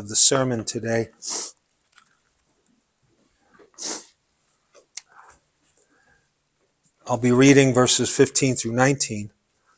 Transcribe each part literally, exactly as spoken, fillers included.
of the sermon today. I'll be reading verses fifteen through nineteen.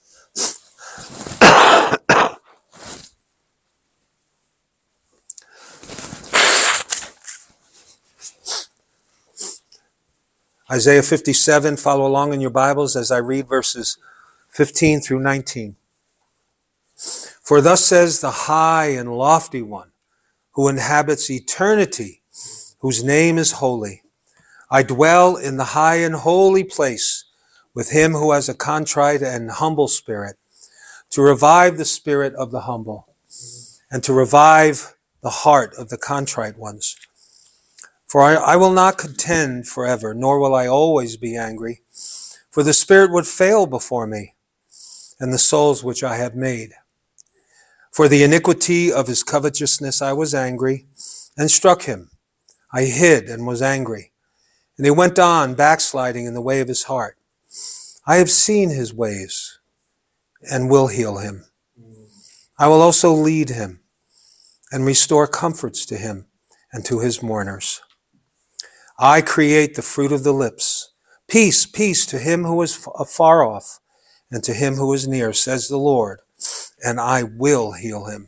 Isaiah fifty-seven, follow along in your Bibles as I read verses fifteen through nineteen. For thus says the high and lofty one, who inhabits eternity, whose name is holy. I dwell in the high and holy place with him who has a contrite and humble spirit, to revive the spirit of the humble, and to revive the heart of the contrite ones. For I, I will not contend forever, nor will I always be angry, for the spirit would fail before me, and the souls which I have made. For the iniquity of his covetousness I was angry, and struck him. I hid and was angry. And he went on backsliding in the way of his heart. I have seen his ways, and will heal him. I will also lead him, and restore comforts to him and to his mourners. I create the fruit of the lips. Peace, peace to him who is afar off, and to him who is near, says the Lord, and I will heal him.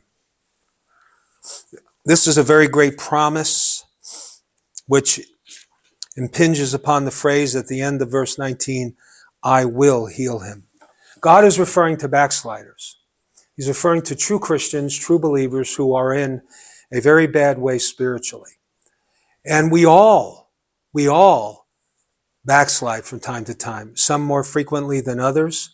This is a very great promise, which impinges upon the phrase at the end of verse nineteen, I will heal him. God is referring to backsliders. He's referring to true Christians, true believers who are in a very bad way spiritually. And we all, we all backslide from time to time, some more frequently than others.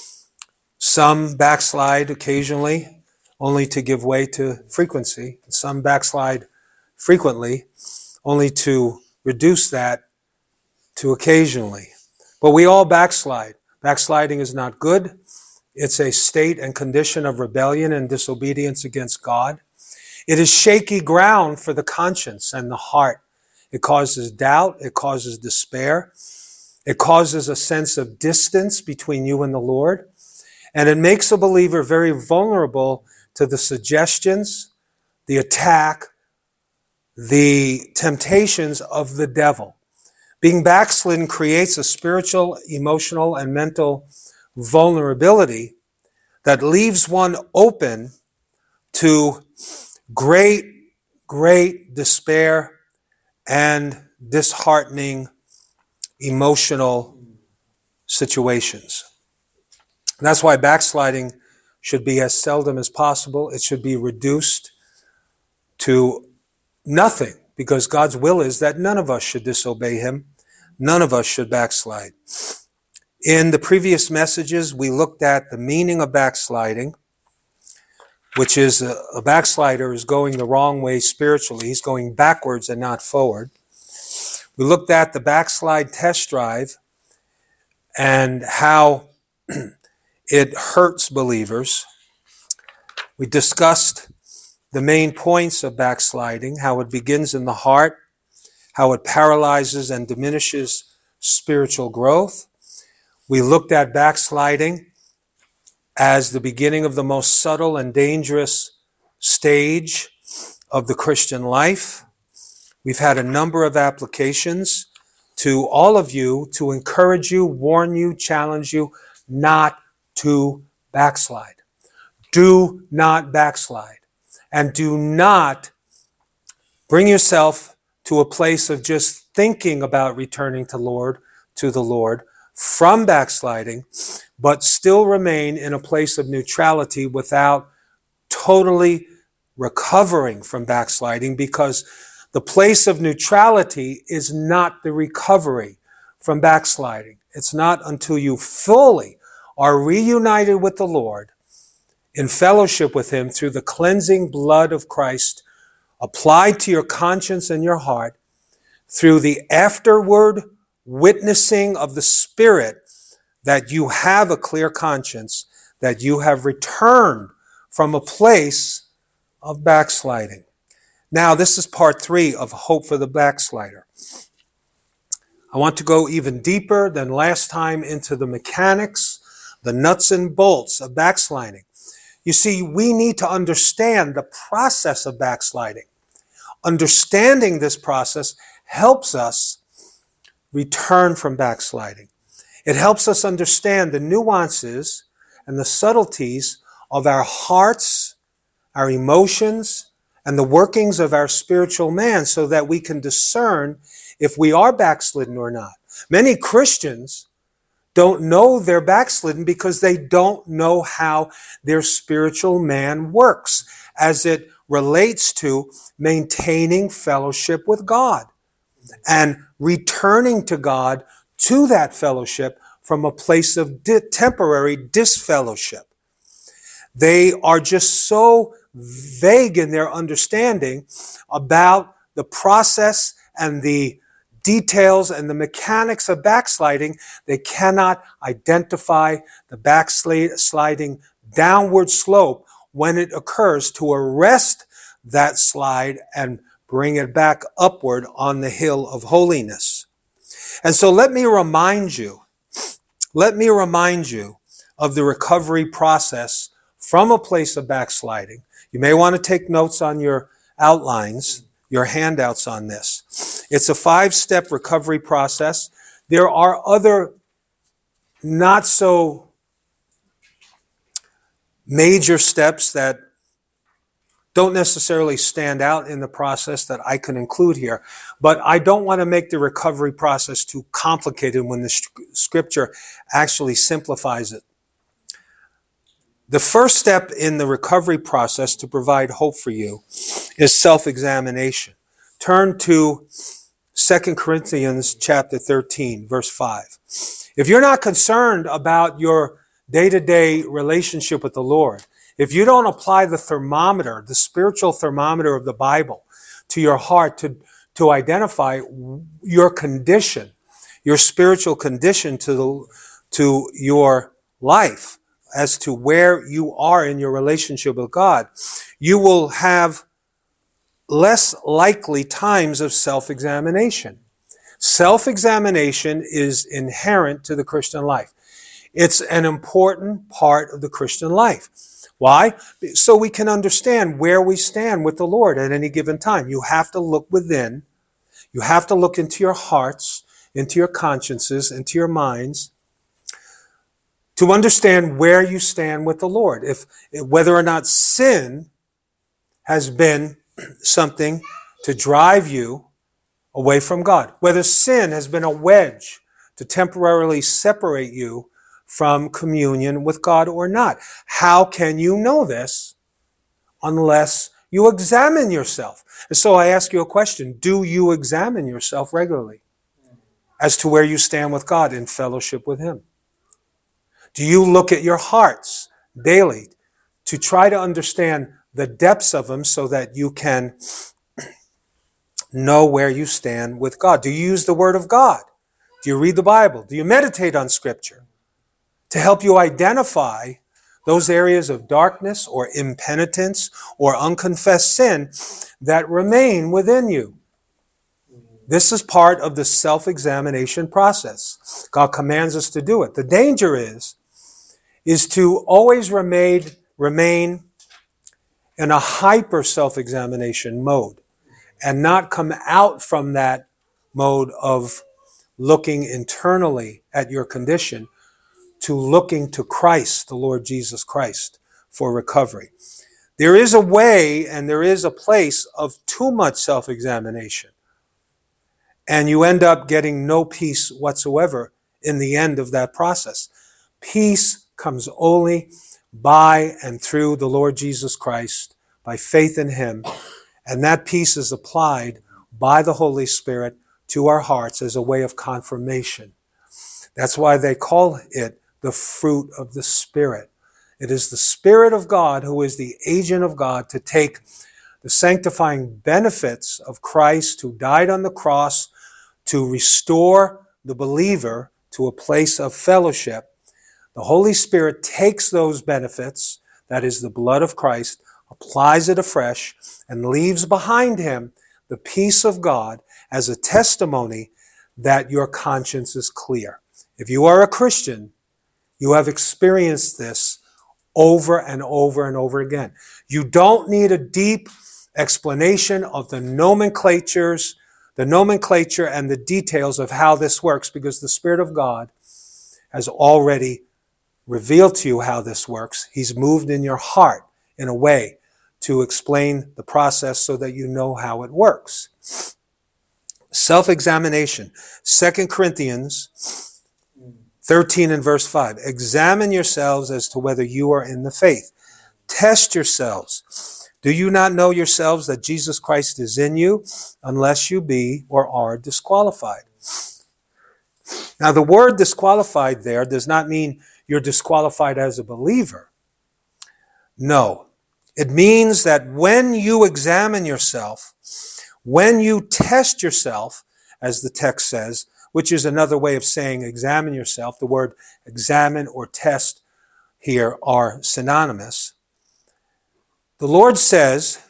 Some backslide occasionally, only to give way to frequency. Some backslide frequently, only to reduce that to occasionally. But we all backslide. Backsliding is not good. It's a state and condition of rebellion and disobedience against God. It is shaky ground for the conscience and the heart. It causes doubt. It causes despair. It causes a sense of distance between you and the Lord. And it makes a believer very vulnerable to the suggestions, the attack, the temptations of the devil. Being backslidden creates a spiritual, emotional, and mental vulnerability that leaves one open to great, great despair and disheartening emotional situations. And that's why backsliding should be as seldom as possible. It should be reduced to nothing, because God's will is that none of us should disobey him. None of us should backslide. In the previous messages, we looked at the meaning of backsliding, which is a, a backslider is going the wrong way spiritually. He's going backwards and not forward. We looked at the backslide test drive and how it hurts believers. We discussed the main points of backsliding, how it begins in the heart, how it paralyzes and diminishes spiritual growth. We looked at backsliding as the beginning of the most subtle and dangerous stage of the Christian life. We've had a number of applications to all of you to encourage you, warn you, challenge you not to backslide. Do not backslide. And do not bring yourself to a place of just thinking about returning to Lord, to the Lord from backsliding, but still remain in a place of neutrality without totally recovering from backsliding, because the place of neutrality is not the recovery from backsliding. It's not until you fully are reunited with the Lord in fellowship with him through the cleansing blood of Christ applied to your conscience and your heart, through the afterward witnessing of the Spirit, that you have a clear conscience, that you have returned from a place of backsliding. Now, this is part three of Hope for the Backslider. I want to go even deeper than last time into the mechanics, the nuts and bolts of backsliding. You see, we need to understand the process of backsliding. Understanding this process helps us return from backsliding. It helps us understand the nuances and the subtleties of our hearts, our emotions, and the workings of our spiritual man so that we can discern if we are backslidden or not. Many Christians don't know they're backslidden because they don't know how their spiritual man works as it relates to maintaining fellowship with God and returning to God to that fellowship from a place of di- temporary disfellowship. They are just so vague in their understanding about the process and the details and the mechanics of backsliding. They cannot identify the backsliding downward slope when it occurs to arrest that slide and bring it back upward on the hill of holiness. And so let me remind you, let me remind you of the recovery process from a place of backsliding. You may want to take notes on your outlines, your handouts on this. It's a five-step recovery process. There are other not so major steps that don't necessarily stand out in the process that I can include here, but I don't want to make the recovery process too complicated when the scripture actually simplifies it. The first step in the recovery process to provide hope for you is self-examination. Turn to Second Corinthians chapter thirteen, verse five. If you're not concerned about your day-to-day relationship with the Lord, if you don't apply the thermometer, the spiritual thermometer of the Bible to your heart to, to identify your condition, your spiritual condition to the, to your life, as to where you are in your relationship with God, you will have less likely times of self-examination. Self-examination is inherent to the Christian life. It's an important part of the Christian life. Why? So we can understand where we stand with the Lord at any given time. You have to look within. You have to look into your hearts, into your consciences, into your minds, to understand where you stand with the Lord. If whether or not sin has been something to drive you away from God, whether sin has been a wedge to temporarily separate you from communion with God or not. How can you know this unless you examine yourself? And so I ask you a question. Do you examine yourself regularly as to where you stand with God in fellowship with Him? Do you look at your hearts daily to try to understand the depths of them so that you can know where you stand with God? Do you use the Word of God? Do you read the Bible? Do you meditate on Scripture to help you identify those areas of darkness or impenitence or unconfessed sin that remain within you? This is part of the self-examination process. God commands us to do it. The danger is, is to always remain, remain in a hyper self-examination mode and not come out from that mode of looking internally at your condition to looking to Christ, the Lord Jesus Christ, for recovery. There is a way and there is a place of too much self-examination. And you end up getting no peace whatsoever in the end of that process. Peace comes only by and through the Lord Jesus Christ, by faith in Him. And that peace is applied by the Holy Spirit to our hearts as a way of confirmation. That's why they call it the fruit of the Spirit. It is the Spirit of God who is the agent of God to take the sanctifying benefits of Christ who died on the cross to restore the believer to a place of fellowship. The Holy Spirit takes those benefits, that is the blood of Christ, applies it afresh, and leaves behind Him the peace of God as a testimony that your conscience is clear. If you are a Christian, you have experienced this over and over and over again. You don't need a deep explanation of the nomenclatures, the nomenclature and the details of how this works, because the Spirit of God has already revealed to you how this works. He's moved in your heart in a way to explain the process so that you know how it works. Self-examination. Second Corinthians thirteen and verse five. Examine yourselves as to whether you are in the faith. Test yourselves. Do you not know yourselves that Jesus Christ is in you, unless you be or are disqualified? Now, the word disqualified there does not mean you're disqualified as a believer. No. It means that when you examine yourself, when you test yourself, as the text says, which is another way of saying examine yourself, the word examine or test here are synonymous. The Lord says,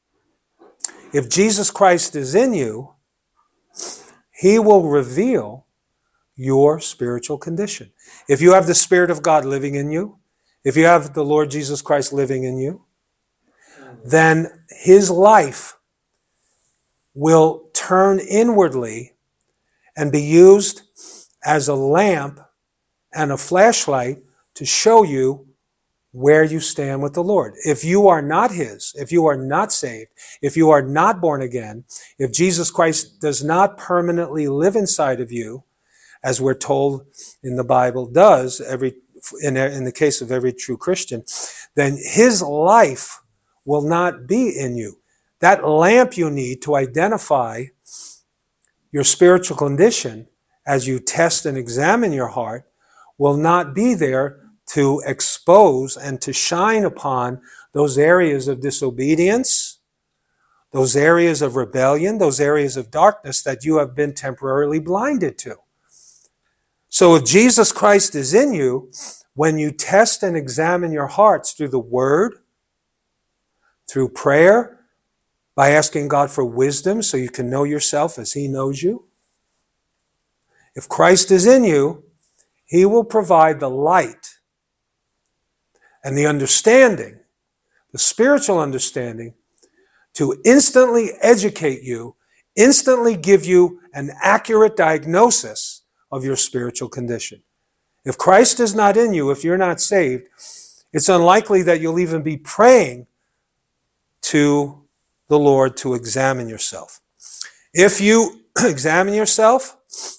if Jesus Christ is in you, He will reveal your spiritual condition. If you have the Spirit of God living in you, if you have the Lord Jesus Christ living in you, then His life will turn inwardly and be used as a lamp and a flashlight to show you where you stand with the Lord. If you are not His, if you are not saved, if you are not born again, if Jesus Christ does not permanently live inside of you, as we're told in the Bible does, every in, in the case of every true Christian, then His life will not be in you. That lamp you need to identify your spiritual condition as you test and examine your heart will not be there to expose and to shine upon those areas of disobedience, those areas of rebellion, those areas of darkness that you have been temporarily blinded to. So if Jesus Christ is in you, when you test and examine your hearts through the Word, through prayer, by asking God for wisdom so you can know yourself as He knows you, if Christ is in you, He will provide the light and the understanding, the spiritual understanding, to instantly educate you, instantly give you an accurate diagnosis of your spiritual condition. If Christ is not in you, if you're not saved, it's unlikely that you'll even be praying to the Lord to examine yourself. If you examine yourself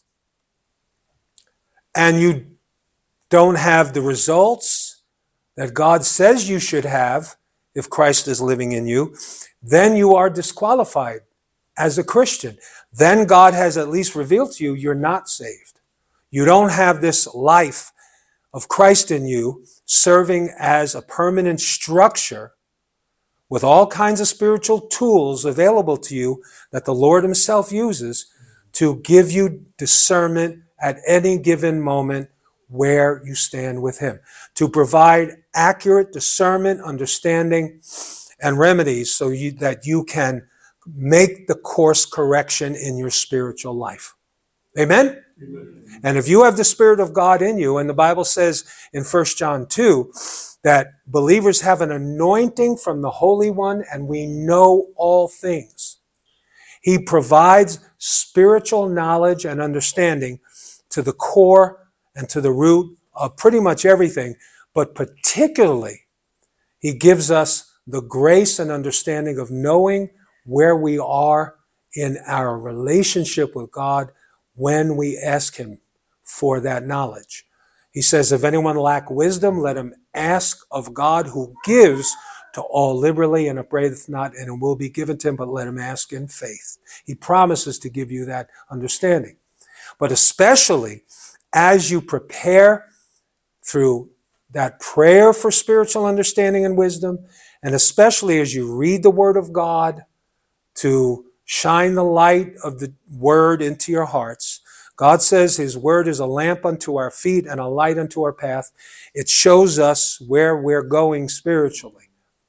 and you don't have the results that God says you should have if Christ is living in you, then you are disqualified as a Christian. Then God has at least revealed to you you're not saved. You don't have this life of Christ in you serving as a permanent structure with all kinds of spiritual tools available to you that the Lord Himself uses to give you discernment at any given moment where you stand with Him, to provide accurate discernment, understanding, and remedies so you, that you can make the course correction in your spiritual life. Amen? Amen? And if you have the Spirit of God in you, and the Bible says in First John two, that believers have an anointing from the Holy One and we know all things. He provides spiritual knowledge and understanding to the core and to the root of pretty much everything, but particularly He gives us the grace and understanding of knowing where we are in our relationship with God when we ask Him for that knowledge. He says, if anyone lack wisdom, let him ask of God, who gives to all liberally and upbraideth not, and it will be given to him, but let him ask in faith. He promises to give you that understanding. But especially as you prepare through that prayer for spiritual understanding and wisdom, and especially as you read the Word of God to shine the light of the Word into your hearts. God says His Word is a lamp unto our feet and a light unto our path. It shows us where we're going spiritually.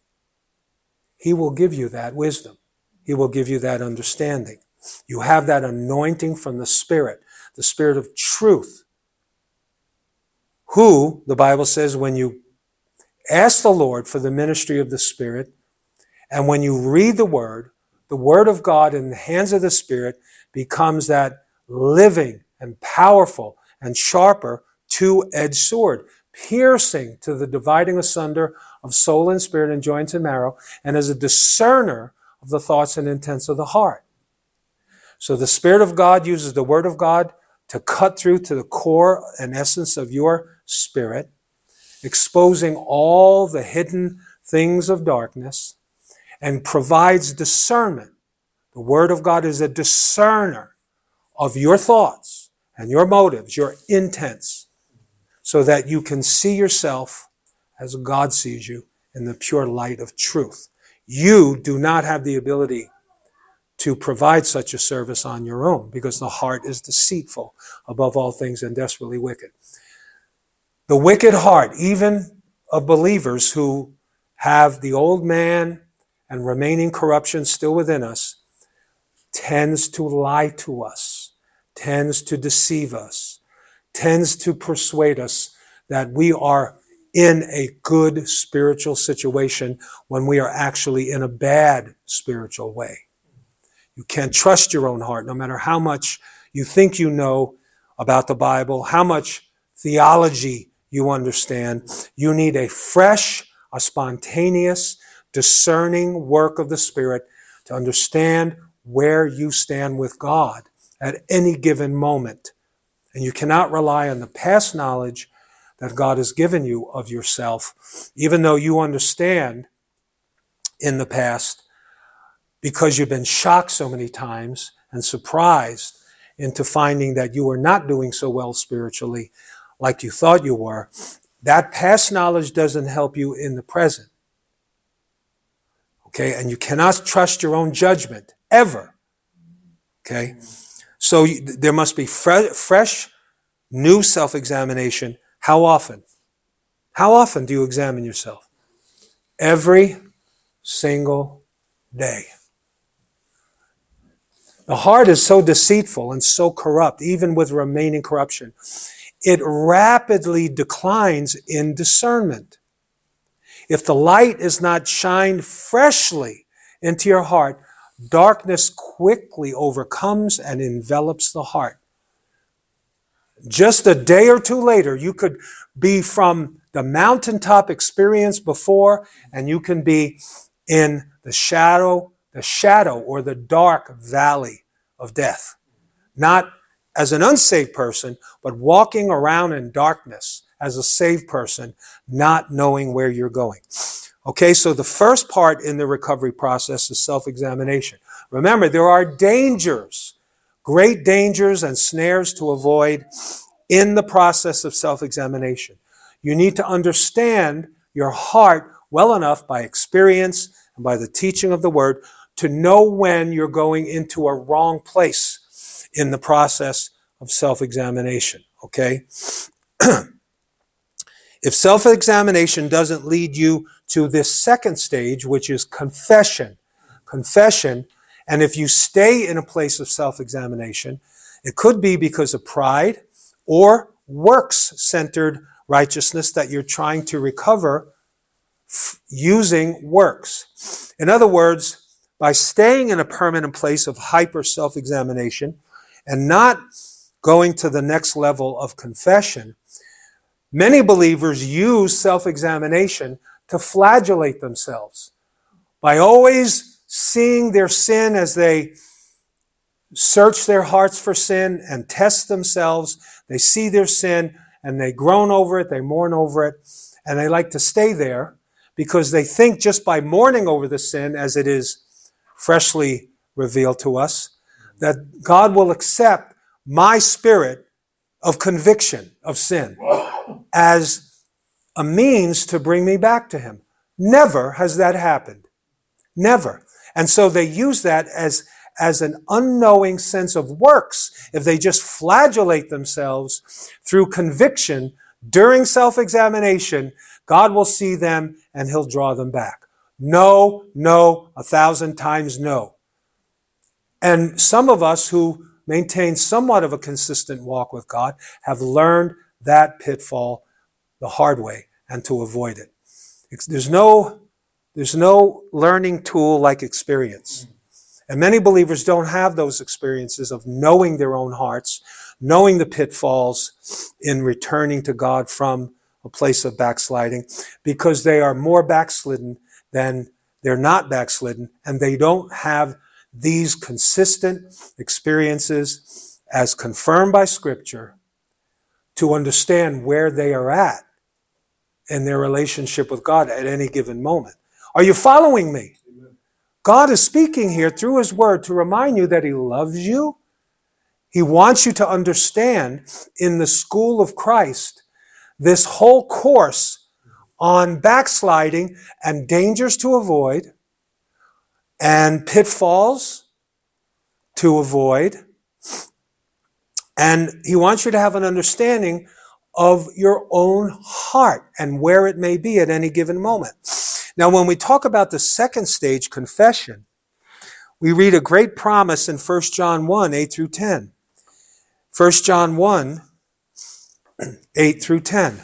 He will give you that wisdom. He will give you that understanding. You have that anointing from the Spirit, the Spirit of truth, who, the Bible says, when you Ask the Lord for the ministry of the Spirit. And when you read the Word, the Word of God in the hands of the Spirit becomes that living and powerful and sharper two-edged sword, piercing to the dividing asunder of soul and spirit and joints and marrow, and as a discerner of the thoughts and intents of the heart. So the Spirit of God uses the Word of God to cut through to the core and essence of your spirit, exposing all the hidden things of darkness, and provides discernment. The Word of God is a discerner of your thoughts and your motives, your intents, so that you can see yourself as God sees you in the pure light of truth. You do not have the ability to provide such a service on your own, because the heart is deceitful above all things and desperately wicked. The wicked heart, even of believers who have the old man and remaining corruption still within us, tends to lie to us, tends to deceive us, tends to persuade us that we are in a good spiritual situation when we are actually in a bad spiritual way. You can't trust your own heart, no matter how much you think you know about the Bible, how much theology you understand. You need a fresh, a spontaneous, discerning work of the Spirit to understand where you stand with God at any given moment. And you cannot rely on the past knowledge that God has given you of yourself, even though you understand in the past, because you've been shocked so many times and surprised into finding that you were not doing so well spiritually like you thought you were. That past knowledge doesn't help you in the present. Okay? And you cannot trust your own judgment, ever. Okay? So there must be fre- fresh, new self-examination. How often? How often do you examine yourself? Every single day. The heart is so deceitful and so corrupt, even with remaining corruption. It rapidly declines in discernment. If the light is not shined freshly into your heart, darkness quickly overcomes and envelops the heart. Just a day or two later, you could be from the mountaintop experience before, and you can be in the shadow, the shadow or the dark valley of death. Not as an unsaved person, but walking around in darkness as a saved person, not knowing where you're going. Okay, so the first part in the recovery process is self-examination. Remember, there are dangers, great dangers and snares to avoid in the process of self-examination. You need to understand your heart well enough by experience and by the teaching of the Word to know when you're going into a wrong place in the process of self-examination, okay? If self-examination doesn't lead you to this second stage, which is confession, confession, and if you stay in a place of self-examination, it could be because of pride or works-centered righteousness that you're trying to recover f- using works. In other words, by staying in a permanent place of hyper self-examination and not going to the next level of confession, many believers use self-examination to flagellate themselves by always seeing their sin as they search their hearts for sin and test themselves. They see their sin and they groan over it, they mourn over it, and they like to stay there because they think just by mourning over the sin as it is freshly revealed to us, that God will accept my spirit of conviction of sin as a means to bring me back to Him. Never has that happened. Never. And so they use that as, as an unknowing sense of works. If they just flagellate themselves through conviction during self-examination, God will see them and He'll draw them back. No, no, a thousand times no. And some of us who maintain somewhat of a consistent walk with God have learned that pitfall the hard way and to avoid it. There's no, there's no learning tool like experience. And many believers don't have those experiences of knowing their own hearts, knowing the pitfalls in returning to God from a place of backsliding, because they are more backslidden than they're not backslidden, and they don't have these consistent experiences as confirmed by Scripture to understand where they are at in their relationship with God at any given moment. Are you following me? Amen. God is speaking here through His Word to remind you that He loves you. He wants you to understand in the school of Christ this whole course on backsliding and dangers to avoid and pitfalls to avoid. And He wants you to have an understanding of your own heart and where it may be at any given moment. Now, when we talk about the second stage, confession, we read a great promise in First John one, eight through ten. First John one, eight through ten.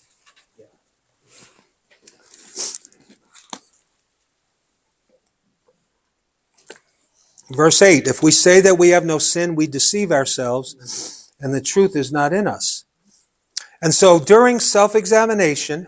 Verse eight, if we say that we have no sin, we deceive ourselves, and the truth is not in us. And so during self-examination,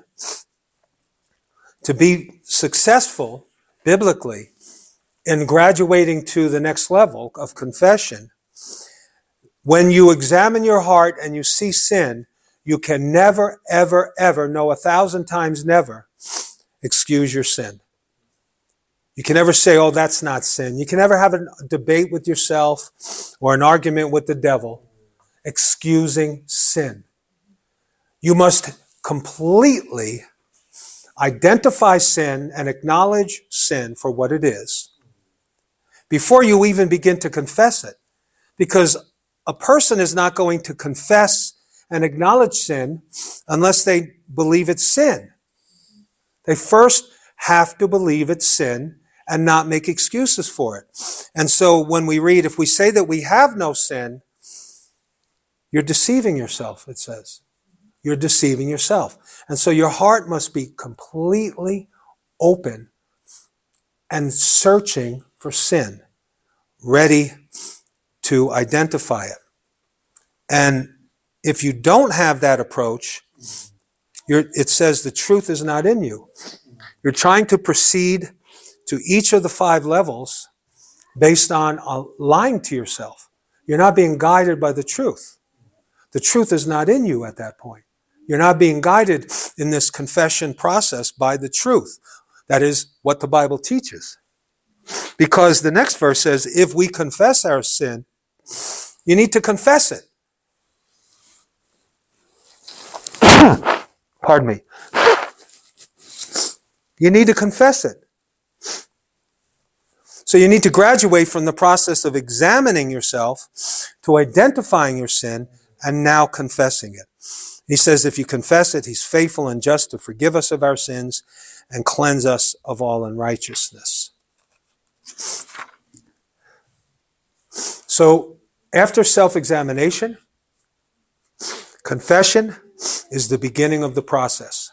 to be successful biblically in graduating to the next level of confession, when you examine your heart and you see sin, you can never, ever, ever, no, a thousand times never, excuse your sin. You can never say, oh, that's not sin. You can never have a debate with yourself or an argument with the devil excusing sin. You must completely identify sin and acknowledge sin for what it is before you even begin to confess it. Because a person is not going to confess and acknowledge sin unless they believe it's sin. They first have to believe it's sin and not make excuses for it. And so when we read, if we say that we have no sin, you're deceiving yourself, it says. You're deceiving yourself. And so your heart must be completely open and searching for sin, ready to identify it. And if you don't have that approach, you're, it says the truth is not in you. You're trying to proceed to each of the five levels based on uh, lying to yourself. You're not being guided by the truth. The truth is not in you at that point. You're not being guided in this confession process by the truth. That is what the Bible teaches. Because the next verse says, if we confess our sin, you need to confess it. Pardon me. You need to confess it. So you need to graduate from the process of examining yourself to identifying your sin and now confessing it. He says if you confess it, He's faithful and just to forgive us of our sins and cleanse us of all unrighteousness. So after self-examination, confession is the beginning of the process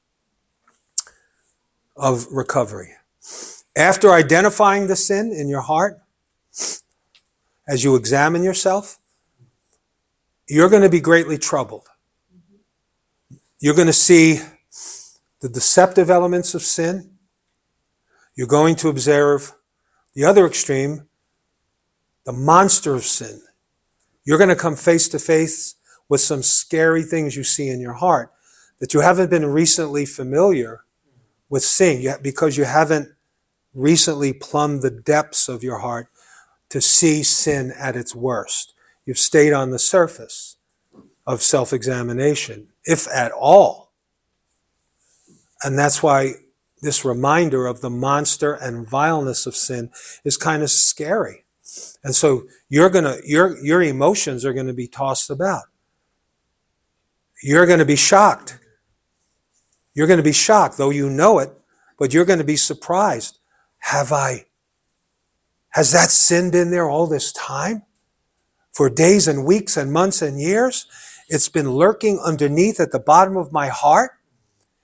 of recovery. After identifying the sin in your heart, as you examine yourself, you're going to be greatly troubled. You're going to see the deceptive elements of sin. You're going to observe the other extreme, the monster of sin. You're going to come face to face with some scary things you see in your heart that you haven't been recently familiar with seeing yet because you haven't recently plumbed the depths of your heart to see sin at its worst. You've stayed on the surface of self-examination, if at all. And that's why this reminder of the monster and vileness of sin is kind of scary. And so you're gonna, your, your emotions are going to be tossed about. You're going to be shocked. You're going to be shocked, though you know it, but you're going to be surprised. Have I, has that sin been there all this time? For days and weeks and months and years? It's been lurking underneath at the bottom of my heart,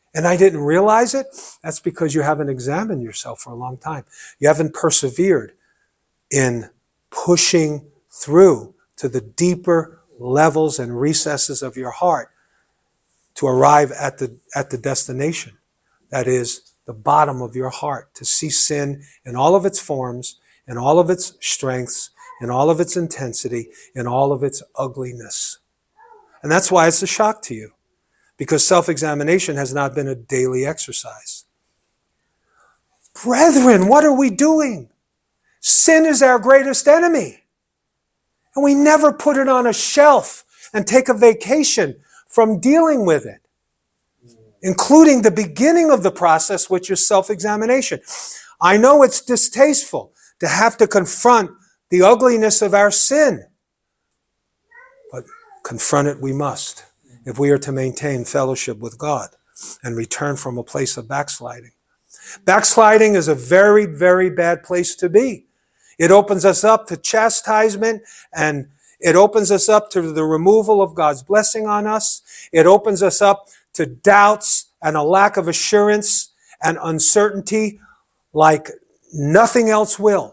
and I didn't realize it, that's because you haven't examined yourself for a long time. You haven't persevered in pushing through to the deeper levels and recesses of your heart to arrive at the, at the destination. That is the bottom of your heart, to see sin in all of its forms, in all of its strengths, in all of its intensity, in all of its ugliness. And that's why it's a shock to you, because self-examination has not been a daily exercise. Brethren, what are we doing? Sin is our greatest enemy. And we never put it on a shelf and take a vacation from dealing with it, including the beginning of the process, which is self-examination. I know it's distasteful to have to confront the ugliness of our sin, but confront it we must if we are to maintain fellowship with God and return from a place of backsliding. Backsliding is a very, very bad place to be. It opens us up to chastisement, and it opens us up to the removal of God's blessing on us. It opens us up to doubts and a lack of assurance and uncertainty like nothing else will.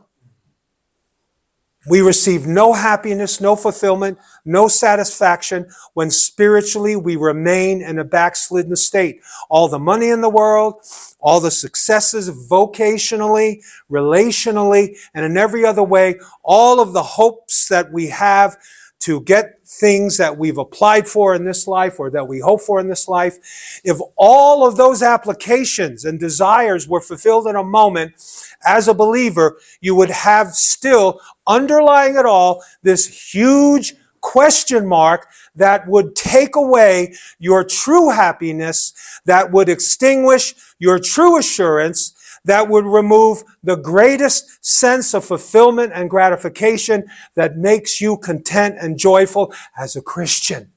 We receive no happiness, no fulfillment, no satisfaction when spiritually we remain in a backslidden state. All the money in the world, all the successes vocationally, relationally, and in every other way, all of the hopes that we have to get things that we've applied for in this life or that we hope for in this life, if all of those applications and desires were fulfilled in a moment, as a believer, you would have still underlying it all this huge question mark that would take away your true happiness, that would extinguish your true assurance, that would remove the greatest sense of fulfillment and gratification that makes you content and joyful as a Christian.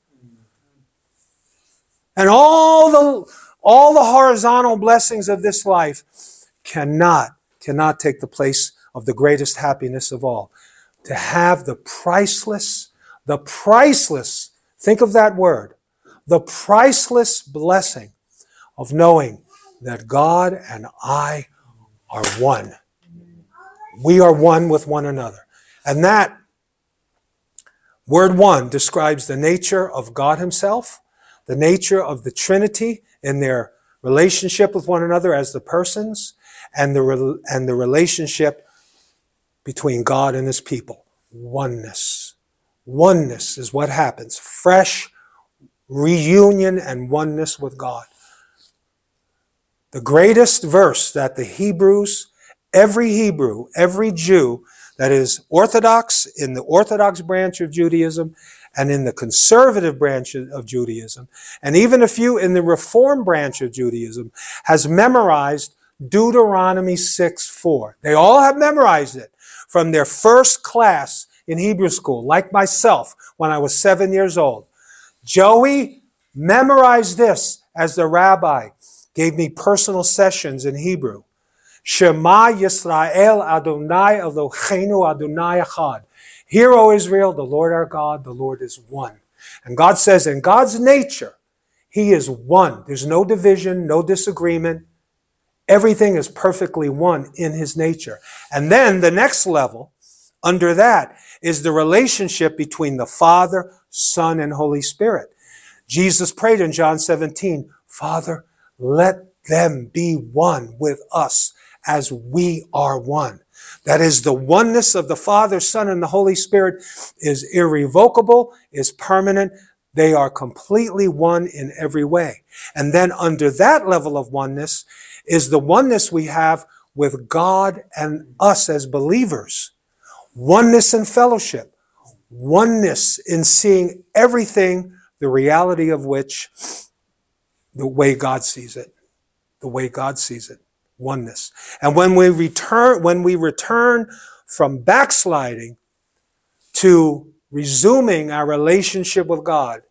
And all the, all the horizontal blessings of this life cannot, cannot take the place of the greatest happiness of all. To have the priceless, the priceless, think of that word, the priceless blessing of knowing that God and I are one. We are one with one another. And that word one describes the nature of God himself, the nature of the Trinity in their relationship with one another as the persons, and the, and the relationship between God and his people. Oneness. Oneness is what happens. Fresh reunion and oneness with God. The greatest verse that the Hebrews, every Hebrew, every Jew that is Orthodox in the Orthodox branch of Judaism and in the conservative branch of Judaism, and even a few in the Reform branch of Judaism, has memorized Deuteronomy six four. They all have memorized it from their first class in Hebrew school, like myself when I was seven years old. Joey memorized this as the rabbi gave me personal sessions in Hebrew. Shema Yisrael Adonai Eloheinu Adonai Echad. Hear, O Israel, the Lord our God, the Lord is one. And God says in God's nature, he is one. There's no division, no disagreement. Everything is perfectly one in his nature. And then the next level, under that, is the relationship between the Father, Son, and Holy Spirit. Jesus prayed in John seventeen, Father, let them be one with us as we are one. That is, the oneness of the Father, Son, and the Holy Spirit is irrevocable, is permanent. They are completely one in every way. And then under that level of oneness is the oneness we have with God and us as believers. Oneness in fellowship. Oneness in seeing everything, the reality of which the way God sees it. The way God sees it. Oneness. And when we return, when we return from backsliding to resuming our relationship with God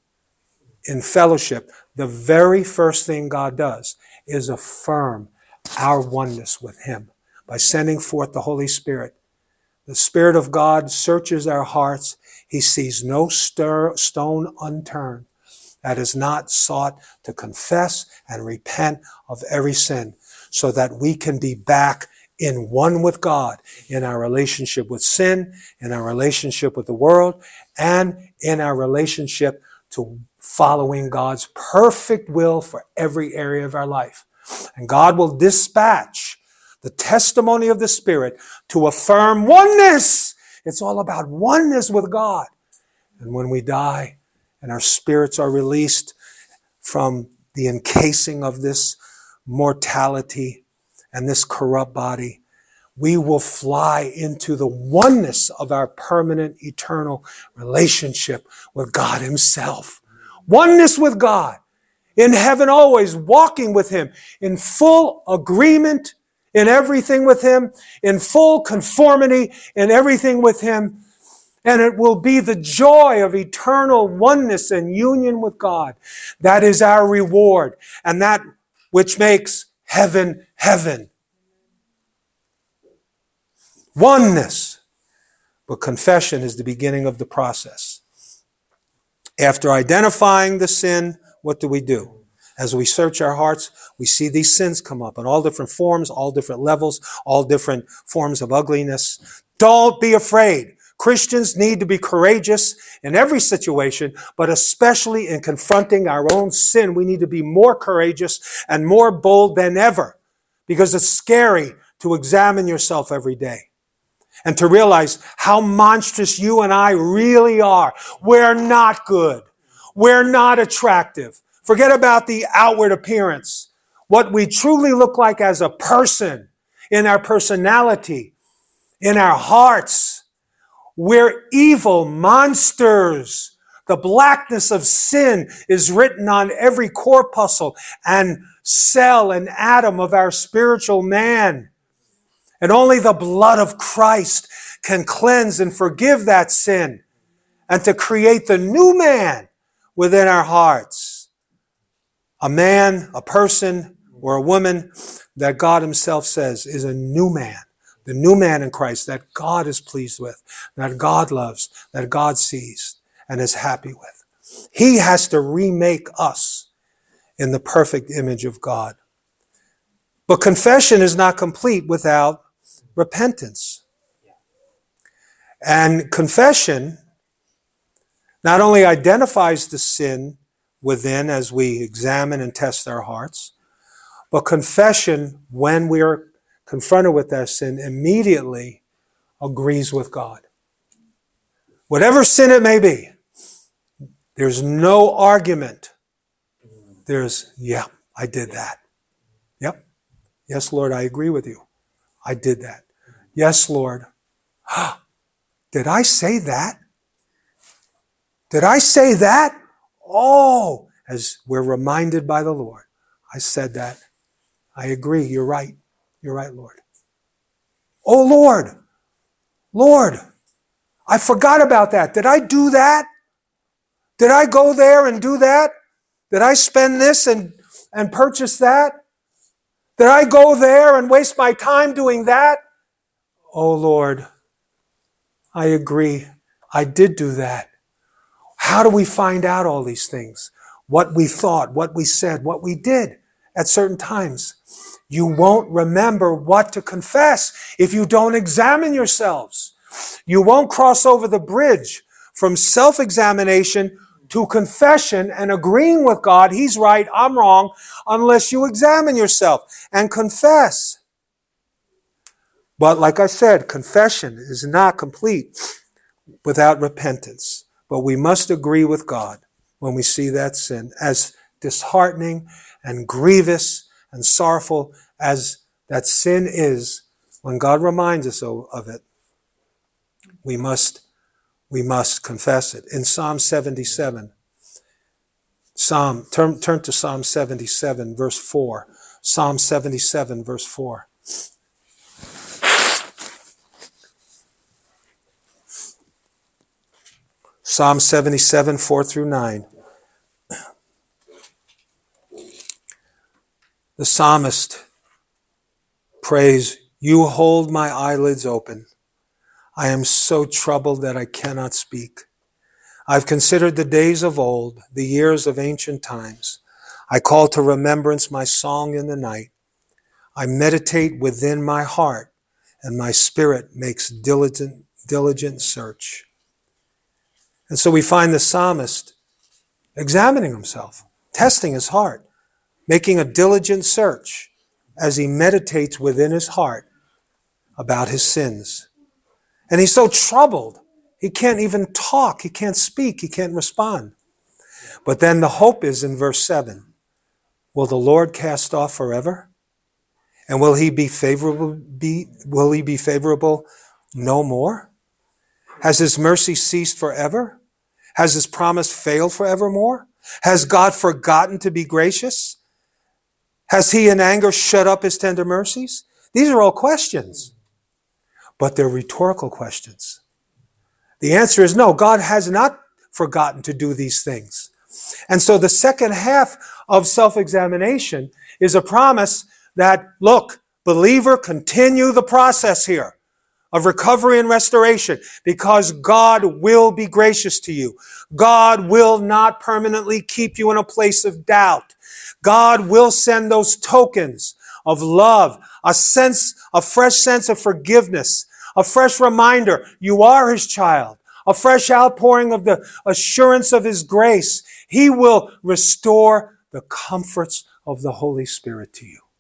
in fellowship, the very first thing God does is affirm our oneness with him by sending forth the Holy Spirit. The Spirit of God searches our hearts. He sees no stir, stone unturned. that has not sought to confess and repent of every sin, so that we can be back in one with God, in our relationship with sin, in our relationship with the world, and in our relationship to following God's perfect will for every area of our life. And God will dispatch the testimony of the Spirit to affirm oneness. It's all about oneness with God. And when we die and our spirits are released from the encasing of this mortality and this corrupt body, we will fly into the oneness of our permanent, eternal relationship with God Himself. Oneness with God. In heaven always, walking with Him, in full agreement in everything with Him, in full conformity in everything with Him. And it will be the joy of eternal oneness and union with God. That is our reward, and that which makes heaven heaven. Oneness. But confession is the beginning of the process. After identifying the sin, what do we do? As we search our hearts, we see these sins come up in all different forms, all different levels, all different forms of ugliness. Don't be afraid. Christians need to be courageous in every situation, but especially in confronting our own sin. We need to be more courageous and more bold than ever, because it's scary to examine yourself every day and to realize how monstrous you and I really are. We're not good. We're not attractive. Forget about the outward appearance. What we truly look like as a person, in our personality, in our hearts. We're evil monsters. The blackness of sin is written on every corpuscle and cell and atom of our spiritual man. And only the blood of Christ can cleanse and forgive that sin and to create the new man within our hearts. A man, a person, or a woman that God Himself says is a new man. The new man in Christ that God is pleased with, that God loves, that God sees and is happy with. He has to remake us in the perfect image of God. But confession is not complete without repentance. And confession not only identifies the sin within as we examine and test our hearts, but confession, when we are confronted with that sin, immediately agrees with God. Whatever sin it may be, there's no argument. There's, yeah, I did that. Yep. Yes, Lord, I agree with you. I did that. Yes, Lord. Did I say that? Did I say that? Oh, as we're reminded by the Lord, I said that. I agree. You're right. You're right, Lord. Oh, Lord. Lord, I forgot about that. Did I do that? Did I go there and do that? Did I spend this and, and purchase that? Did I go there and waste my time doing that? Oh, Lord, I agree. I did do that. How do we find out all these things? What we thought, what we said, what we did at certain times. You won't remember what to confess if you don't examine yourselves. You won't cross over the bridge from self-examination to confession and agreeing with God, He's right, I'm wrong, unless you examine yourself and confess. But like I said, confession is not complete without repentance. But we must agree with God when we see that sin, as disheartening and grievous and sorrowful as that sin is. When God reminds us of it, we must, we must confess it. In Psalm seventy-seven, Psalm, turn, turn to Psalm seventy-seven, verse four. Psalm seventy-seven, verse four. Psalm seventy-seven, four through nine. The psalmist prays, "You hold my eyelids open. I am so troubled that I cannot speak. I've considered the days of old, the years of ancient times. I call to remembrance my song in the night. I meditate within my heart, and my spirit makes diligent, diligent search. And so we find the psalmist examining himself, testing his heart, making a diligent search as he meditates within his heart about his sins. And he's so troubled, he can't even talk, he can't speak, he can't respond. But then the hope is in verse seven. Will the Lord cast off forever? And will he be favorable, be, will he be favorable no more? Has his mercy ceased forever? Has his promise failed forevermore? Has God forgotten to be gracious? Has he in anger shut up his tender mercies? These are all questions, but they're rhetorical questions. The answer is no, God has not forgotten to do these things. And so the second half of self-examination is a promise that, look, believer, continue the process here of recovery and restoration, because God will be gracious to you. God will not permanently keep you in a place of doubt. God will send those tokens of love, a sense, a fresh sense of forgiveness, a fresh reminder you are his child, a fresh outpouring of the assurance of his grace. He will restore the comforts of the Holy Spirit to you.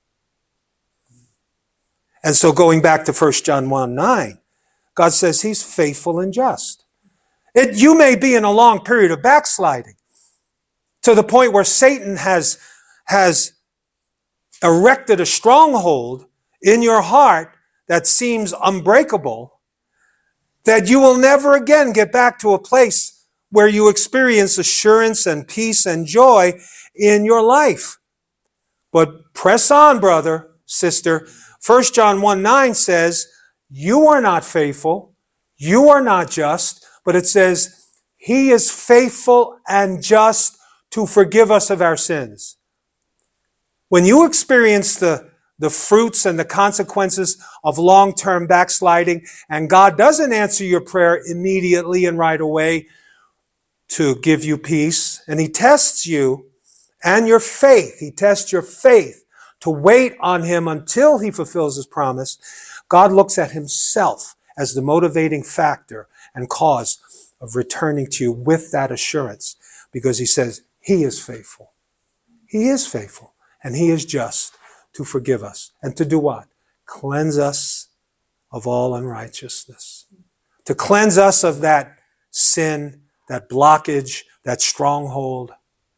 And so going back to First John one nine, God says he's faithful and just. It, you may be in a long period of backsliding to the point where Satan has, has erected a stronghold in your heart that seems unbreakable, that you will never again get back to a place where you experience assurance and peace and joy in your life. But press on, brother, sister. First John one nine says, you are not faithful, you are not just, but it says, he is faithful and just to forgive us of our sins. When you experience the, the fruits and the consequences of long-term backsliding, and God doesn't answer your prayer immediately and right away to give you peace, and he tests you and your faith, he tests your faith to wait on him until he fulfills his promise, God looks at himself as the motivating factor and cause of returning to you with that assurance, because he says he is faithful. He is faithful and he is just to forgive us and to do what? Cleanse us of all unrighteousness. To cleanse us of that sin, that blockage, that stronghold,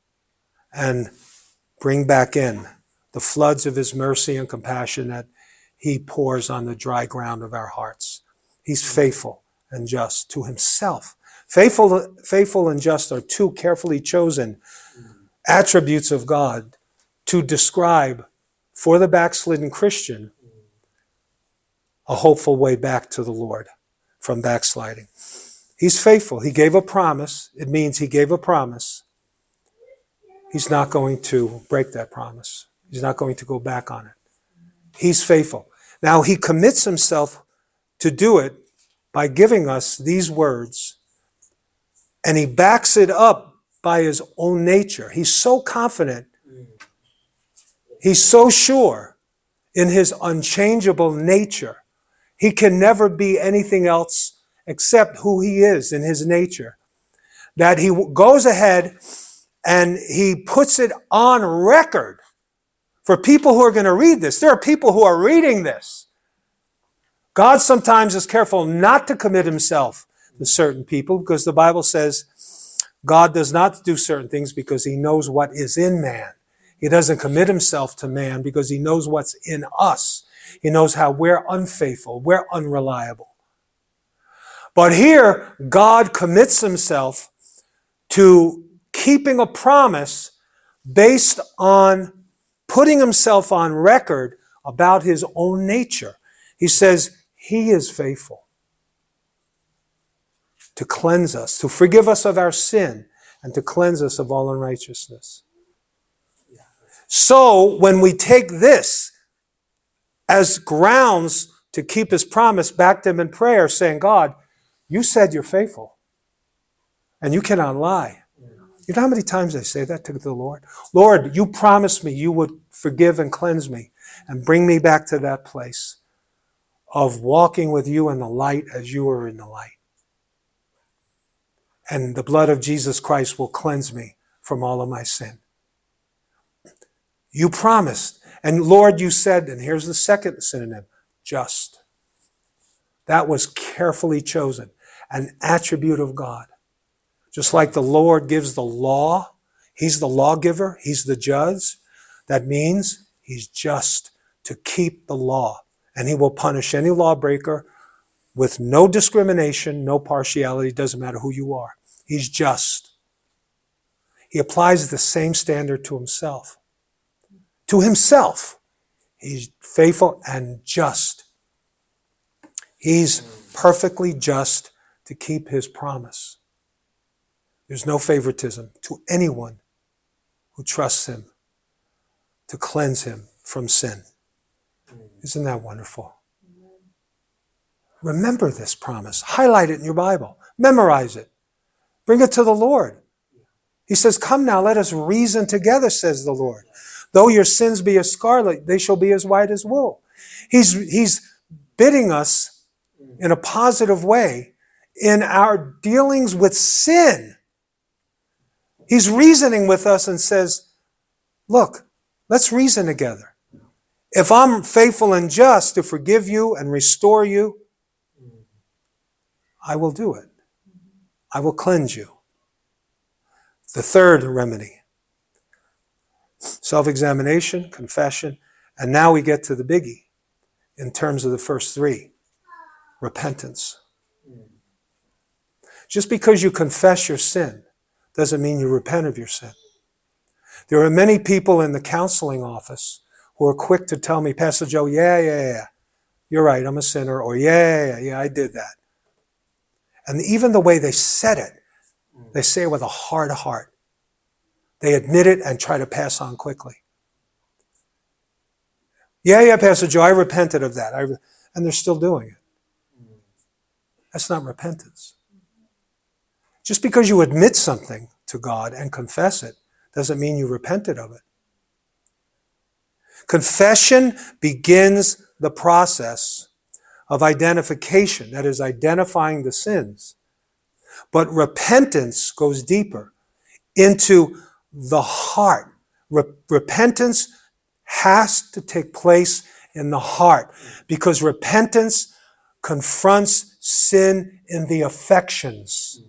and bring back in the floods of his mercy and compassion that he pours on the dry ground of our hearts. He's faithful and just to himself. Faithful, faithful and just are two carefully chosen attributes of God to describe for the backslidden Christian a hopeful way back to the Lord from backsliding. He's faithful. He gave a promise. It means he gave a promise. He's not going to break that promise. He's not going to go back on it. He's faithful. Now, he commits himself to do it by giving us these words, and he backs it up by his own nature. He's so confident. He's so sure in his unchangeable nature. He can never be anything else except who he is in his nature, that he goes ahead and he puts it on record for people who are going to read this. There are people who are reading this. God sometimes is careful not to commit himself to certain people because the Bible says God does not do certain things because he knows what is in man. He doesn't commit himself to man because he knows what's in us. He knows how we're unfaithful, we're unreliable. But here, God commits himself to keeping a promise based on putting himself on record about his own nature. He says he is faithful to cleanse us, to forgive us of our sin, and to cleanse us of all unrighteousness. So when we take this as grounds to keep his promise, back to him in prayer, saying, God, you said you're faithful. And you cannot lie. You know how many times I say that to the Lord? Lord, you promised me you would forgive and cleanse me and bring me back to that place of walking with you in the light as you are in the light. And the blood of Jesus Christ will cleanse me from all of my sin. You promised. And Lord, you said, and here's the second synonym, just. That was carefully chosen, an attribute of God. Just like the Lord gives the law, he's the lawgiver, he's the judge. That means he's just to keep the law. And he will punish any lawbreaker with no discrimination, no partiality, doesn't matter who you are. He's just. He applies the same standard to himself. To himself, he's faithful and just. He's perfectly just to keep his promise. There's no favoritism to anyone who trusts him to cleanse him from sin. Isn't that wonderful? Remember this promise. Highlight it in your Bible. Memorize it. Bring it to the Lord. He says, come now, let us reason together, says the Lord. Though your sins be as scarlet, they shall be as white as wool. He's, he's bidding us in a positive way in our dealings with sin. He's reasoning with us and says, look, let's reason together. If I'm faithful and just to forgive you and restore you, I will do it. I will cleanse you. The third remedy, self-examination, confession, and now we get to the biggie in terms of the first three, repentance. Just because you confess your sin doesn't mean you repent of your sin. There are many people in the counseling office who are quick to tell me, Pastor Joe, yeah, yeah, yeah, you're right, I'm a sinner, or yeah, yeah, yeah, I did that. And even the way they said it, they say it with a hard heart. They admit it and try to pass on quickly. Yeah, yeah, Pastor Joe, I repented of that. I re-. And they're still doing it. That's not repentance. Just because you admit something to God and confess it doesn't mean you repented of it. Confession begins the process of identification, that is, identifying the sins. But repentance goes deeper into the heart. Re- repentance has to take place in the heart because repentance confronts sin in the affections.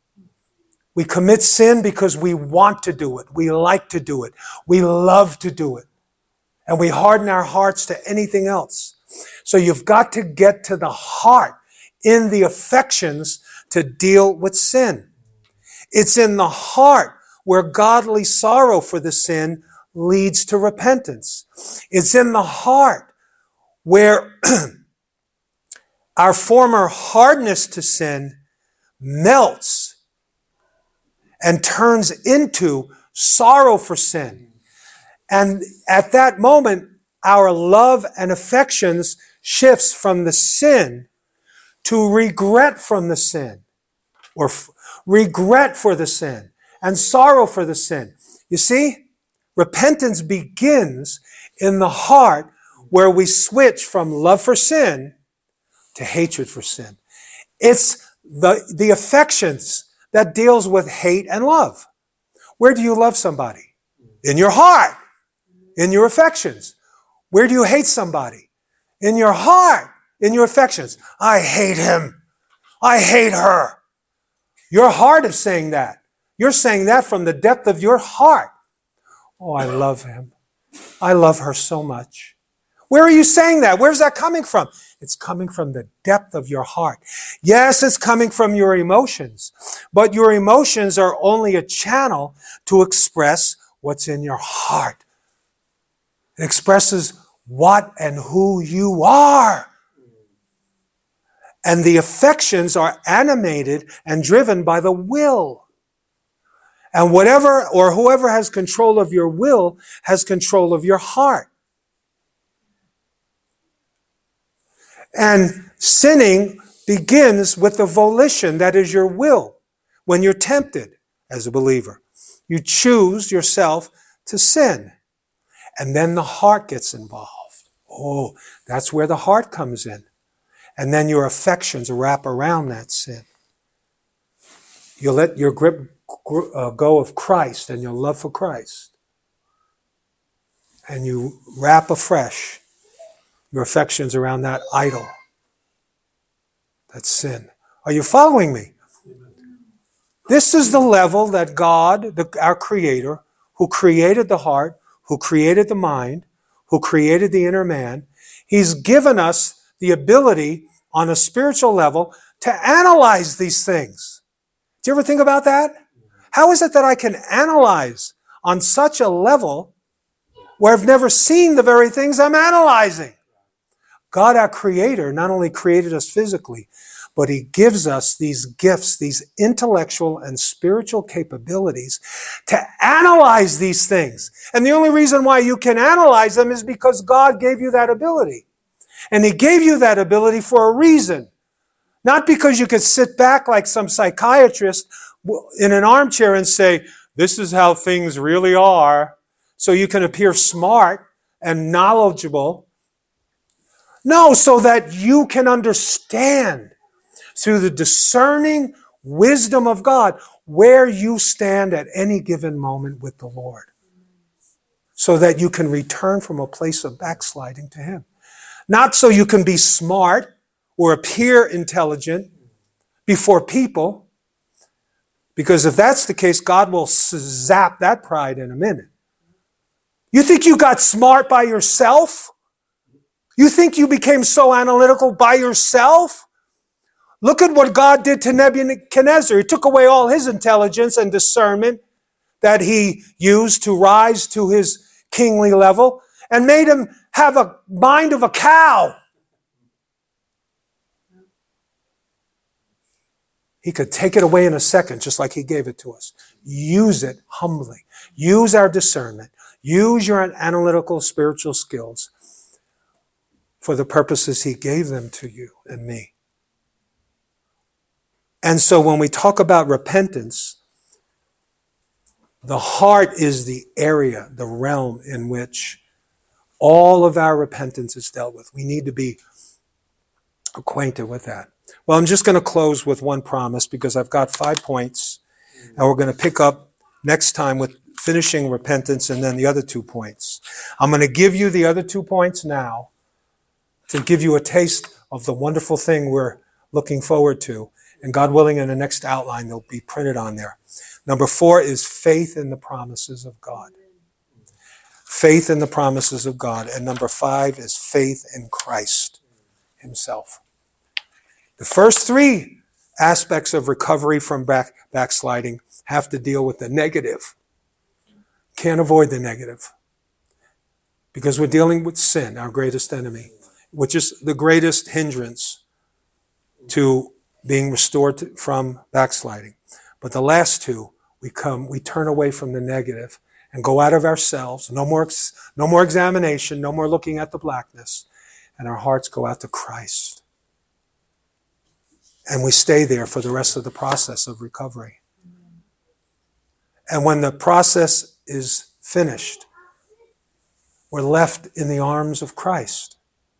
We commit sin because we want to do it. We like to do it. We love to do it. And we harden our hearts to anything else. So you've got to get to the heart in the affections to deal with sin. It's in the heart where godly sorrow for the sin leads to repentance. It's in the heart where our former hardness to sin melts and turns into sorrow for sin. And at that moment, our love and affections shifts from the sin to regret from the sin, or f- regret for the sin, and sorrow for the sin. You see, repentance begins in the heart where we switch from love for sin to hatred for sin. It's the, the affections that deals with hate and love. Where do you love somebody? In your heart. In your affections. Where do you hate somebody? In your heart. In your affections. I hate him. I hate her. Your heart is saying that. You're saying that from the depth of your heart. Oh, I love him. I love her so much. Where are you saying that? Where's that coming from? It's coming from the depth of your heart. Yes, it's coming from your emotions, but your emotions are only a channel to express what's in your heart. It expresses what and who you are. And the affections are animated and driven by the will. And whatever or whoever has control of your will has control of your heart. And sinning begins with the volition, that is your will. when you're tempted as a believer. You choose yourself to sin. And then the heart gets involved. Oh, that's where the heart comes in. And then your affections wrap around that sin. You let your grip uh, go of Christ and your love for Christ. And you wrap afresh your affections around that idol. That's sin. Are you following me? This is the level that God, the, our Creator, who created the heart, who created the mind, who created the inner man, He's given us the ability on a spiritual level to analyze these things. Do you ever think about that? How is it that I can analyze on such a level where I've never seen the very things I'm analyzing? God, our Creator, not only created us physically, but He gives us these gifts, these intellectual and spiritual capabilities to analyze these things. And the only reason why you can analyze them is because God gave you that ability. And He gave you that ability for a reason. Not because you could sit back like some psychiatrist in an armchair and say, this is how things really are, so you can appear smart and knowledgeable. No, so that you can understand through the discerning wisdom of God where you stand at any given moment with the Lord. So that you can return from a place of backsliding to Him. Not so you can be smart or appear intelligent before people. Because if that's the case, God will zap that pride in a minute. You think you got smart by yourself? You think you became so analytical by yourself? Look at what God did to Nebuchadnezzar. He took away all his intelligence and discernment that he used to rise to his kingly level and made him have a mind of a cow. He could take it away in a second, just like He gave it to us. Use it humbly. Use our discernment. Use your analytical spiritual skills for the purposes He gave them to you and me. And so when we talk about repentance, the heart is the area, the realm in which all of our repentance is dealt with. We need to be acquainted with that. Well, I'm just going to close with one promise because I've got five points, and we're going to pick up next time with finishing repentance and then the other two points. I'm going to give you the other two points now to give you a taste of the wonderful thing we're looking forward to. And God willing, in the next outline, they'll be printed on there. Number four is faith in the promises of God. Faith in the promises of God. And number five is faith in Christ Himself. The first three aspects of recovery from back, backsliding have to deal with the negative. Can't avoid the negative. Because we're dealing with sin, our greatest enemy, which is the greatest hindrance to being restored to, from backsliding. But the last two, we come, we turn away from the negative and go out of ourselves. No more, no more examination, no more looking at the blackness. And our hearts go out to Christ. And we stay there for the rest of the process of recovery. And when the process is finished, we're left in the arms of Christ.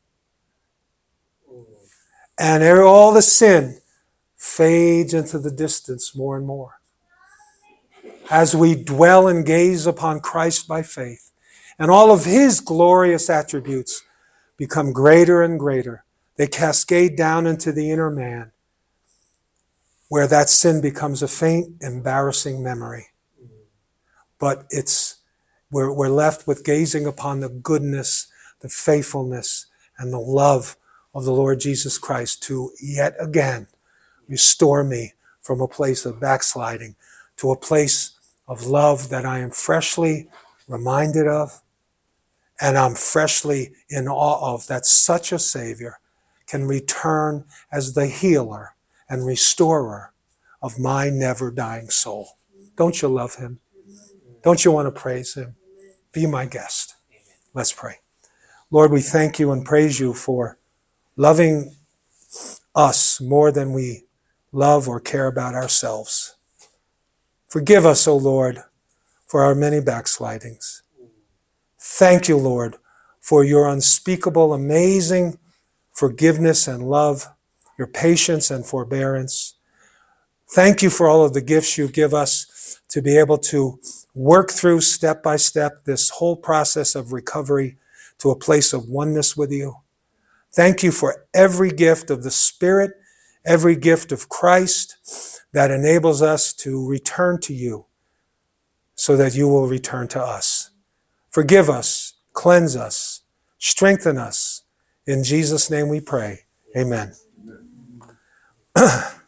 And all the sin fades into the distance more and more. As we dwell and gaze upon Christ by faith, and all of His glorious attributes become greater and greater. They cascade down into the inner man, where that sin becomes a faint, embarrassing memory. But it's we're, we're left with gazing upon the goodness, the faithfulness, and the love of the Lord Jesus Christ to yet again restore me from a place of backsliding to a place of love that I am freshly reminded of and I'm freshly in awe of, that such a Savior can return as the healer and restorer of my never-dying soul. Don't you love Him? Don't you want to praise Him? Be my guest. Let's pray. Lord, we thank You and praise You for loving us more than we love or care about ourselves. Forgive us, O Lord, for our many backslidings. Thank you, Lord, for your unspeakable, amazing forgiveness and love, your patience and forbearance. Thank you for all of the gifts you give us to be able to work through step by step this whole process of recovery to a place of oneness with you. Thank you for every gift of the Spirit, every gift of Christ that enables us to return to you so that you will return to us. Forgive us, cleanse us, strengthen us. In Jesus' name we pray. Amen.